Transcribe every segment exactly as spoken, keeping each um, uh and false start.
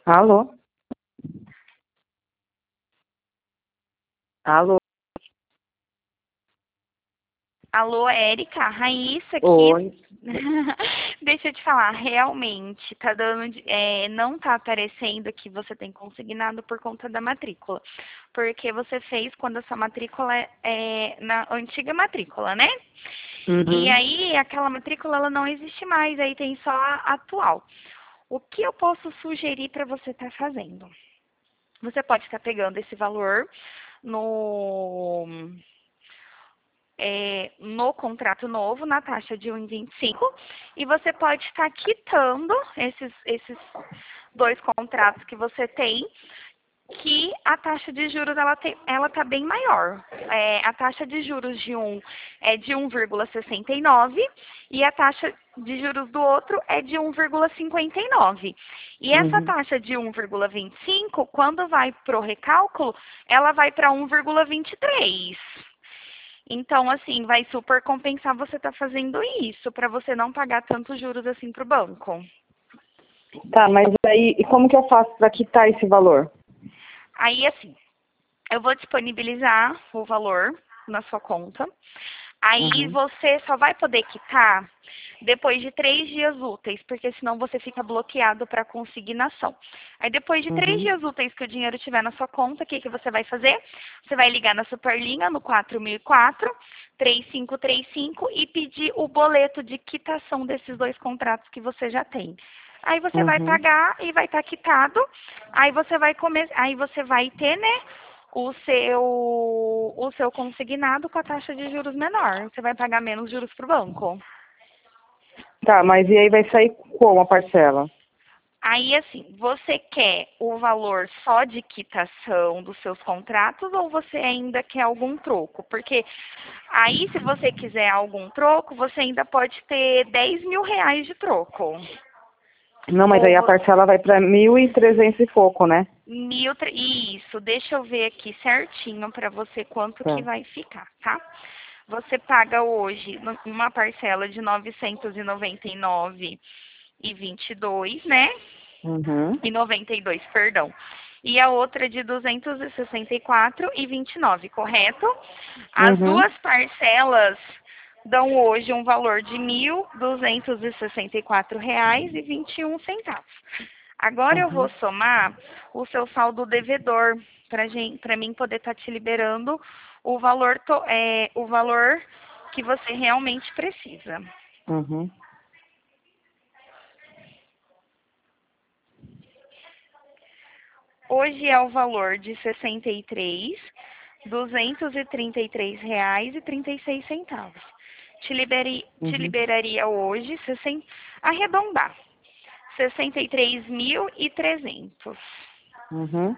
Alô? Alô? Alô, Érica, Raíssa aqui. Oi. Deixa eu te falar, realmente tá dando, de- é, não tá aparecendo que você tem consignado por conta da matrícula, porque você fez quando a sua matrícula é é na antiga matrícula, né? E Uhum. aí aquela matrícula ela não existe mais, aí tem só a atual. O que eu posso sugerir para você estar fazendo? Você pode estar pegando esse valor no é, no contrato novo, na taxa de um vírgula vinte e cinco, e você pode estar quitando esses, esses dois contratos que você tem, que a taxa de juros ela tem, ela está bem maior. É, a taxa de juros de um é de um vírgula sessenta e nove e a taxa de juros do outro é de um vírgula cinquenta e nove. E essa Uhum. taxa de um vírgula vinte e cinco, quando vai para o recálculo, ela vai para um vírgula vinte e três. Então, assim, vai super compensar você estar fazendo isso, para você não pagar tantos juros assim para o banco. Tá, mas aí, e como que eu faço para quitar esse valor? Aí, assim, eu vou disponibilizar o valor na sua conta. Aí Uhum. você só vai poder quitar depois de três dias úteis, porque senão você fica bloqueado para consignação. Aí depois de três Uhum. dias úteis que o dinheiro estiver na sua conta, o que, que você vai fazer? Você vai ligar na Superlinha no quatro mil e quatro, três cinco três cinco e pedir o boleto de quitação desses dois contratos que você já tem. Aí você vai Uhum. pagar e vai estar quitado. Aí você vai comer, aí você vai ter, né, o seu o seu consignado com a taxa de juros menor. Você vai pagar menos juros para o banco. Tá, mas e aí vai sair como a parcela? Aí, assim, você quer o valor só de quitação dos seus contratos ou você ainda quer algum troco? Porque aí, se você quiser algum troco, você ainda pode ter dez mil reais de troco. Não, mas Ou aí a vo- parcela vai para mil e trezentos e pouco, né? mil, tre- isso, deixa eu ver aqui certinho para você quanto que Tá. vai ficar, tá? Você paga hoje no- uma parcela de novecentos e noventa e nove e vinte e dois, né? Uhum. E noventa e dois, perdão. E a outra de duzentos e sessenta e quatro e vinte e nove, correto? As Uhum. duas parcelas dão hoje um valor de mil duzentos e sessenta e quatro reais e vinte e um centavos. Agora eu vou Uhum. somar o seu saldo devedor para mim poder estar te liberando o valor, to- é, o valor que você realmente precisa. Uhum. Hoje é o valor de sessenta e três, duzentos e trinta e três reais e trinta e seis centavos. Te, liberi, te Uhum. liberaria hoje, sessenta, arredondar, sessenta e três mil e trezentos. Uhum.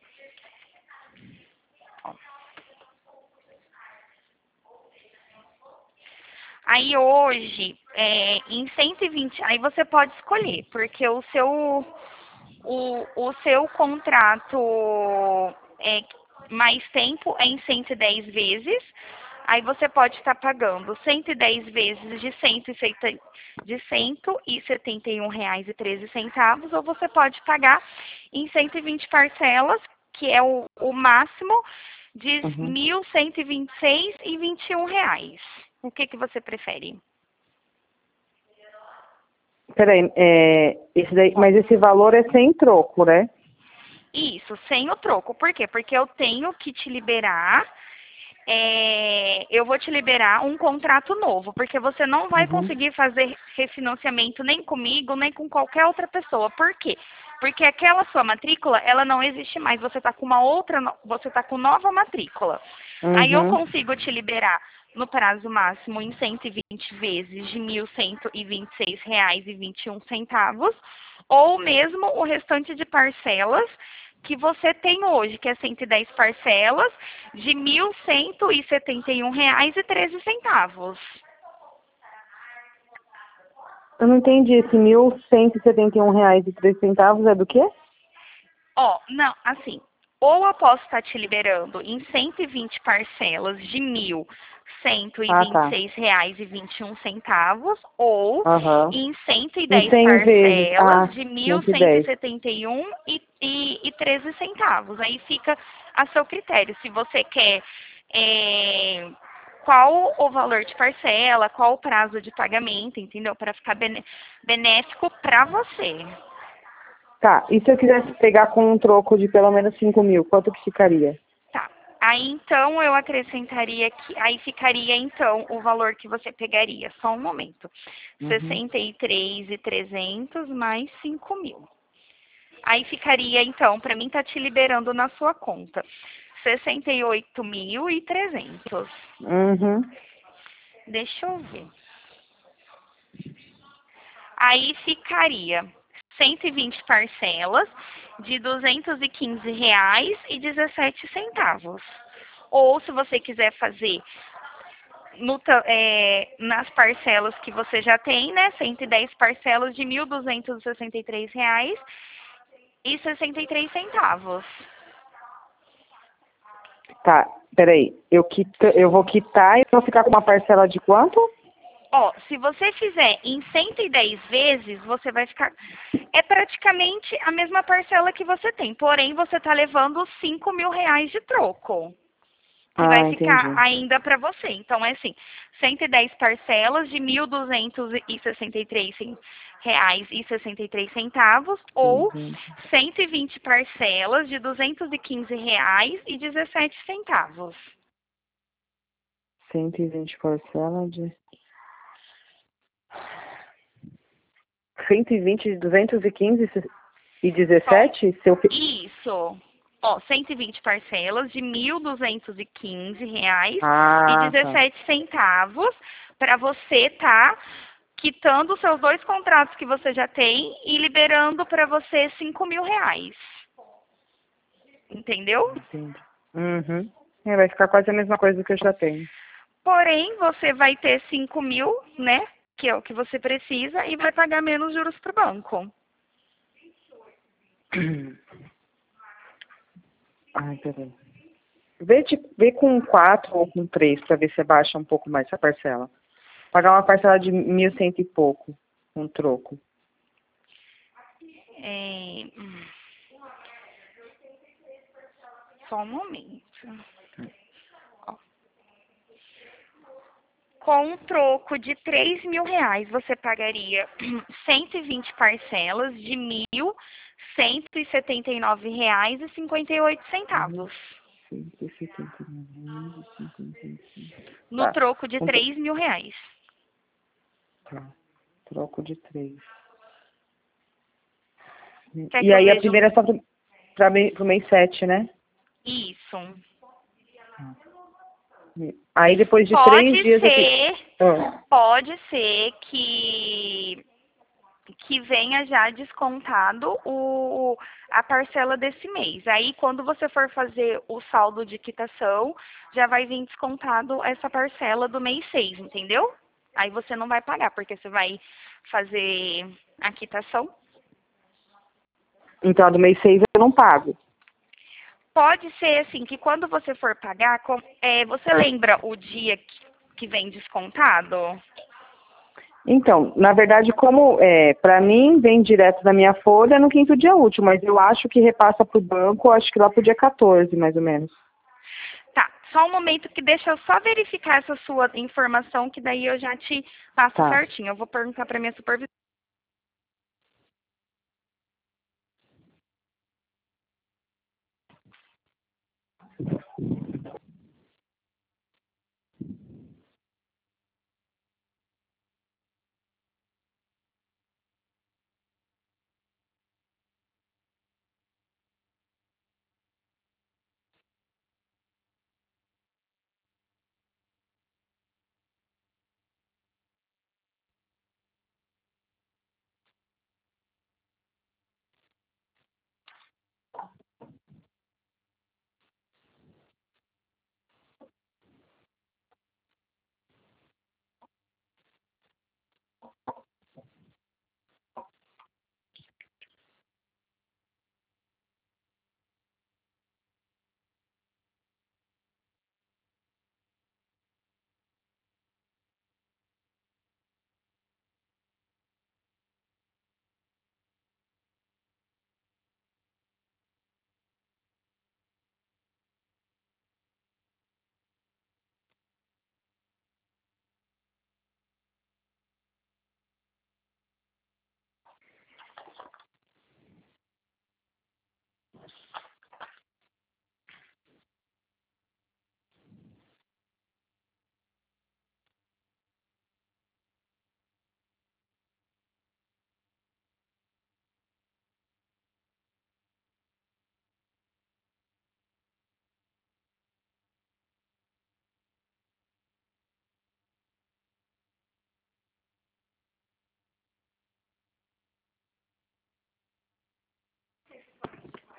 Aí hoje, é, em cento e vinte, aí você pode escolher, porque o seu, o, o seu contrato é mais tempo é em cento e dez vezes, aí você pode estar pagando cento e dez vezes de cento e setenta de cento e setenta e um reais e treze centavos, ou você pode pagar em cento e vinte parcelas, que é o, o máximo de Uhum. mil cento e vinte e seis e vinte e um reais. O que que você prefere? Peraí, é, esse daí, mas esse valor é sem troco, né? Isso, sem o troco. Por quê? Porque eu tenho que te liberar, é, eu vou te liberar um contrato novo, porque você não vai Uhum. conseguir fazer refinanciamento nem comigo, nem com qualquer outra pessoa. Por quê? Porque aquela sua matrícula, ela não existe mais. Você está com uma outra, no- você está com nova matrícula. Aí eu Uhum. consigo te liberar no prazo máximo em cento e vinte vezes de mil cento e vinte e seis reais e vinte e um centavos, ou mesmo o restante de parcelas que você tem hoje, que é cento e dez parcelas de mil cento e setenta e um reais e treze centavos. Eu não entendi. Esse mil cento e setenta e um reais e três centavos é do quê? Ó, não, assim, ou eu posso estar te liberando em cento e vinte parcelas de mil cento e Ah, vinte e tá. seis reais e vinte e um centavos ou Aham. em cento e Em dez cem vezes. parcelas Ah, de mil cento e cento e dez. setenta e um e, e, e treze centavos. Aí fica a seu critério. Se você quer é, qual o valor de parcela, qual o prazo de pagamento, entendeu? Para ficar bene- benéfico para você. Tá, e se eu quisesse pegar com um troco de pelo menos cinco mil, quanto que ficaria? Tá. Aí então eu acrescentaria que aí ficaria então o valor que você pegaria. Só um momento. Uhum. sessenta e três mil e trezentos mais cinco mil. Aí ficaria então, para mim tá te liberando na sua conta. sessenta e oito mil e trezentos. Uhum. Deixa eu ver. Aí ficaria cento e vinte parcelas de duzentos e quinze reais e dezessete centavos. Ou se você quiser fazer no ta- é, nas parcelas que você já tem, né? cento e dez parcelas de mil duzentos e sessenta e três reais e sessenta e três centavos. Tá, peraí. Eu, quito, eu vou quitar e vou ficar com uma parcela de quanto? Ó, se você fizer em cento e dez vezes, você vai ficar. É praticamente a mesma parcela que você tem, porém você está levando cinco mil reais de troco, que vai Ah, ficar entendi. ainda para você. Então, é assim, cento e dez parcelas de mil duzentos e sessenta e três reais e sessenta e três centavos ou duzentos. cento e vinte parcelas de duzentos e quinze reais e dezessete centavos. cento e vinte parcela de cento e vinte, duzentos e quinze e Só dezessete? Se eu... fi- isso. Ó, cento e vinte parcelas de mil duzentos e quinze reais e Ah, tá. dezessete centavos para você tá quitando os seus dois contratos que você já tem e liberando para você cinco mil reais. Entendeu? Entendi. Uhum. É, vai ficar quase a mesma coisa que eu já tenho. Porém, você vai ter cinco mil, né? Que é o que você precisa, e vai pagar menos juros para o banco. Ai, peraí. Vê, de, vê com quatro ou com três para ver se baixa um pouco mais essa parcela. Pagar uma parcela de mil cento e pouco, um troco. É, hum, Só um momento. Ó. Com um troco de três mil reais, você pagaria cento e vinte parcelas de mil cento e setenta e nove reais e cinquenta e oito centavos. cento e setenta e nove, cinquenta e cinco. No Tá. troco de Um tro- três mil reais. tá. Troco de três. Quer E que eu aí a veja um... primeira é só pro, pra mei- pro mês sete, né? Isso. Aí depois de três Pode dias eu fico. ser, Ah, pode ser que que venha já descontado o, a parcela desse mês. Aí, quando você for fazer o saldo de quitação, já vai vir descontado essa parcela do mês seis, entendeu? Aí você não vai pagar, porque você vai fazer a quitação. então a do mês seis eu não pago. Pode ser assim, que quando você for pagar, com- é, você lembra o dia que, que vem descontado? Então, na verdade, como é, para mim vem direto da minha folha no quinto dia útil, mas eu acho que repassa para o banco, acho que lá pro dia quatorze, mais ou menos. Tá, só um momento que deixa eu só verificar essa sua informação, que daí eu já te passo Tá. certinho. Eu vou perguntar para minha supervisora.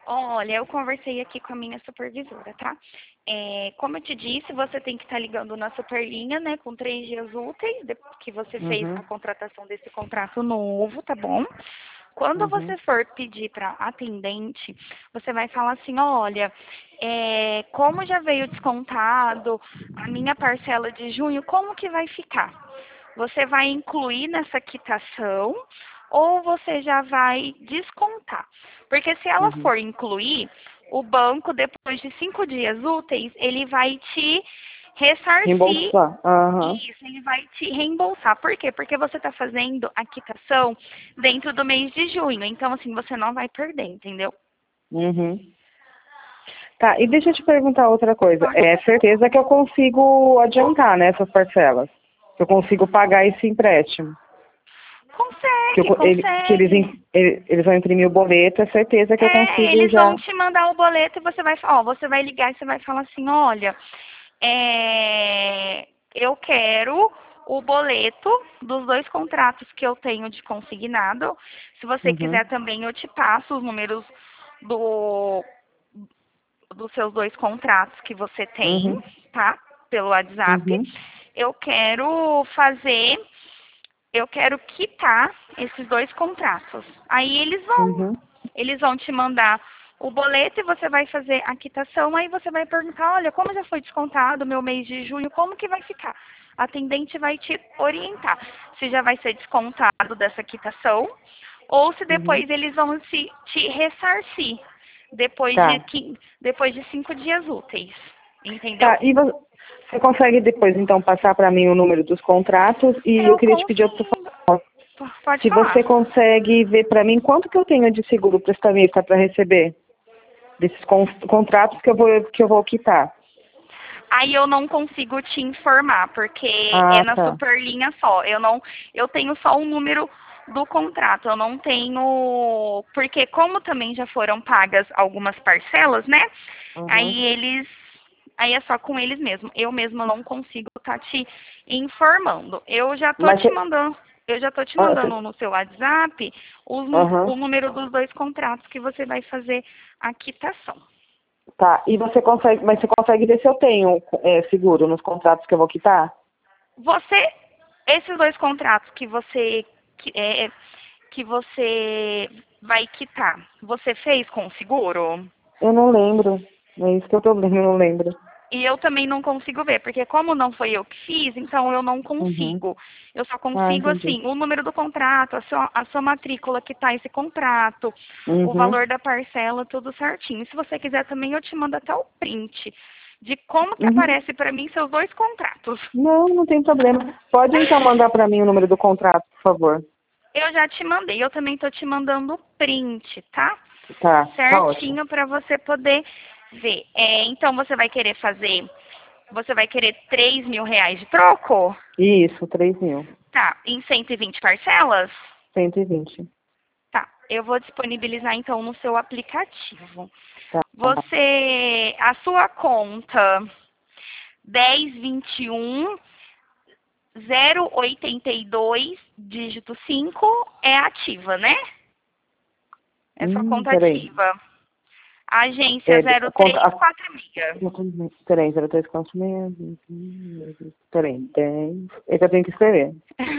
Olha, eu conversei aqui com a minha supervisora, tá? É, como eu te disse, você tem que estar ligando na Superlinha, né, com três dias úteis, de- que você fez a Uhum, contratação desse contrato novo, tá bom? Quando uhum, você for pedir para atendente, você vai falar assim, olha, é, como já veio descontado a minha parcela de junho, como que vai ficar? Você vai incluir nessa quitação ou você já vai descontar? Porque se ela uhum. for incluir, o banco, depois de cinco dias úteis, ele vai te ressarcir. Reembolsar. Aham. Isso, ele vai te reembolsar. Por quê? Porque você está fazendo a quitação dentro do mês de junho. Então, assim, você não vai perder, entendeu? Uhum. Tá, e deixa eu te perguntar outra coisa. Pode. É certeza que eu consigo adiantar, né, essas parcelas? Que eu consigo pagar esse empréstimo? Que, eu Consegue, co- ele, que eles, consegue. im- ele- eles vão imprimir o boleto, é certeza que eu É, consigo eles vão já. te mandar o boleto e você vai, ó, você vai ligar e você vai falar assim, olha, é, eu quero o boleto dos dois contratos que eu tenho de consignado. Se você Uhum, quiser também, eu te passo os números do, dos seus dois contratos que você tem, uhum, tá? Pelo WhatsApp. uhum, Eu quero fazer, eu quero quitar esses dois contratos. Aí eles vão, uhum. eles vão te mandar o boleto e você vai fazer a quitação, aí você vai perguntar, olha, como já foi descontado o meu mês de junho, como que vai ficar? A atendente vai te orientar se já vai ser descontado dessa quitação ou se Uhum. depois eles vão se, te ressarcir depois de, Tá. quin- depois de cinco dias úteis. Entendeu? Tá, e vo- você consegue depois, então, passar para mim o número dos contratos? E eu Eu queria te pedir outra consigo. favor. P- Pode Se você falar. consegue ver para mim quanto que eu tenho de seguro prestamista para receber desses con- contratos que eu vou que eu vou quitar. Aí eu não consigo te informar, porque é Ah, na tá. Superlinha só. Eu não, eu tenho só o número do contrato. Eu não tenho, porque como também já foram pagas algumas parcelas, né? Uhum. Aí eles, aí é só com eles mesmo. Eu mesma não consigo estar te informando. Eu já tô Mas te você, mandando, eu já tô te ah, você- mandando no seu WhatsApp o, nu- aham. o número dos dois contratos que você vai fazer a quitação. Tá. E você consegue, mas você consegue ver se eu tenho é, seguro nos contratos que eu vou quitar? Você, esses dois contratos que você que, é, que você vai quitar, você fez com o seguro? Eu não lembro. É isso que eu tô vendo, eu não lembro. E eu também não consigo ver, porque como não foi eu que fiz, então eu não Uhum. consigo. Eu só Ah, consigo, entendi. assim, o número do contrato, a sua, a sua matrícula que tá esse contrato, o Uhum. valor da parcela, tudo certinho. Se você quiser também, eu te mando até o print de como que Uhum. aparece para mim seus dois contratos. Não, não tem problema. Pode então mandar para mim o número do contrato, por favor. Eu já te mandei, eu também tô te mandando o print, tá? Tá, tá ótimo. Certinho para você poder ver. É, então você vai querer fazer, você vai querer três mil reais de troco? Isso, três mil. Tá, em cento e vinte parcelas? Cento e vinte. Tá, eu vou disponibilizar então no seu aplicativo. Tá. Você, a sua conta dez vinte e um zero oitenta e dois dígito cinco é ativa, né? É sua Hum, conta peraí. ativa. Agência É, zero conta, três a, quatro seis. peraí, zero três quatro seis. Peraí, dez. É que eu tenho que escrever.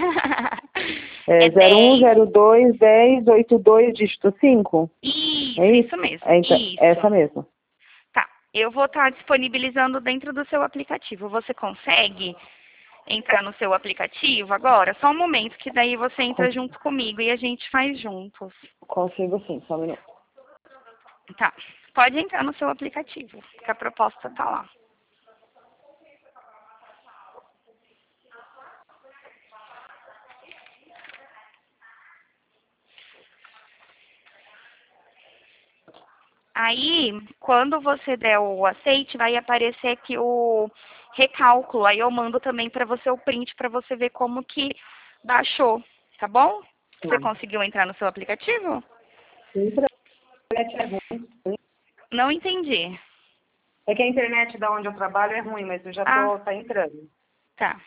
É É zero um dez. zero dois dez oitenta e dois dígito cinco. É Isso, isso? isso mesmo. É, então, essa Isso. mesmo. Tá. Eu vou estar disponibilizando dentro do seu aplicativo. Você consegue entrar no seu aplicativo agora? Só um momento, que daí você entra Con- junto comigo e a gente faz juntos. Consigo sim, só um minuto. Tá. Pode entrar no seu aplicativo, que a proposta tá lá. Aí, quando você der o aceite, vai aparecer aqui o recálculo. Aí eu mando também para você o print para você ver como que baixou, tá bom? Você Tá. conseguiu entrar no seu aplicativo? Sim, pra- internet é ruim. Não entendi. É que a internet da onde eu trabalho é ruim, mas eu já Ah, tô, tá entrando. tá.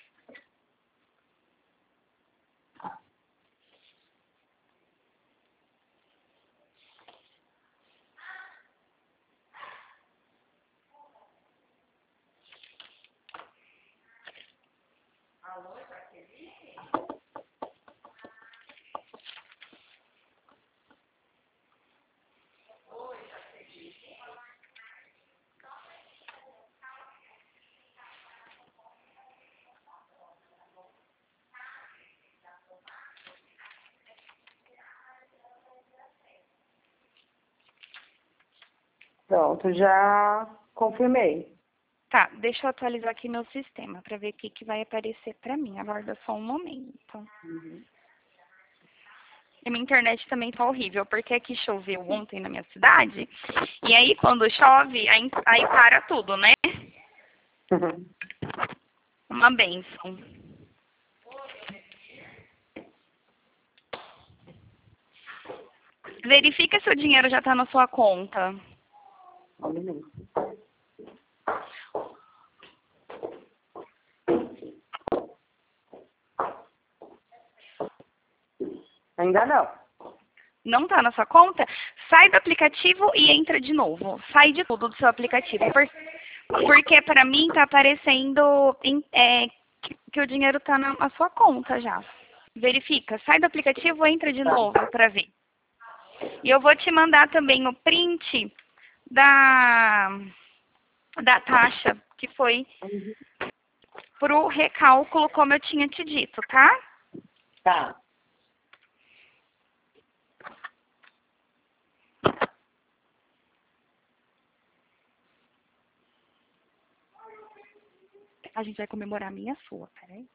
Pronto, já confirmei. Tá, deixa eu atualizar aqui meu sistema para ver o que, que vai aparecer para mim. Aguarda só um momento. Uhum. E minha internet também tá horrível, porque aqui choveu ontem na minha cidade. E aí, quando chove, aí, aí para tudo, né? Uhum. Uma bênção. Verifica se o dinheiro já tá na sua conta. Um minuto. Ainda não. Não tá na sua conta? Sai do aplicativo e entra de novo. Sai de tudo do seu aplicativo. Por, porque para mim tá aparecendo em- é, que, que o dinheiro tá na, na sua conta já. Verifica. Sai do aplicativo e entra de novo para ver. E eu vou te mandar também o print da, da taxa, que foi pro recálculo, como eu tinha te dito, tá? Tá. A gente vai comemorar a minha sua, peraí.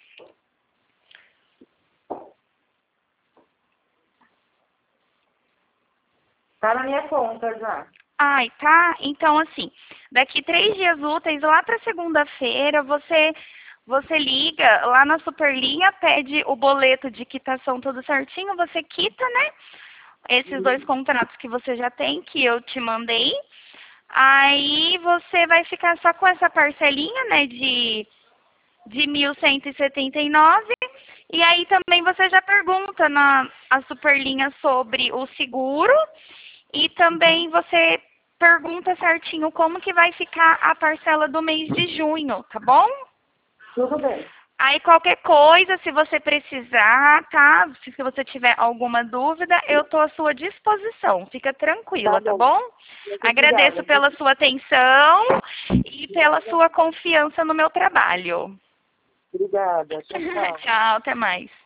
Tá na minha conta já. Ai, tá? Então, assim, daqui três dias úteis, lá para segunda-feira, você você liga lá na Superlinha, pede o boleto de quitação tudo certinho, você quita, né? Esses dois contratos que você já tem, que eu te mandei. Aí você vai ficar só com essa parcelinha, né, de, de mil cento e setenta e nove. E aí também você já pergunta na a Superlinha sobre o seguro. E também você pergunta certinho como que vai ficar a parcela do mês de junho, tá bom? Tudo bem. Aí qualquer coisa, se você precisar, tá? Se você tiver alguma dúvida, eu tô à sua disposição. Fica tranquila, tá Tá bom? bom. Muito Agradeço obrigada. pela sua atenção e pela sua confiança no meu trabalho. Obrigada. Tchau, tchau. Tchau, até mais.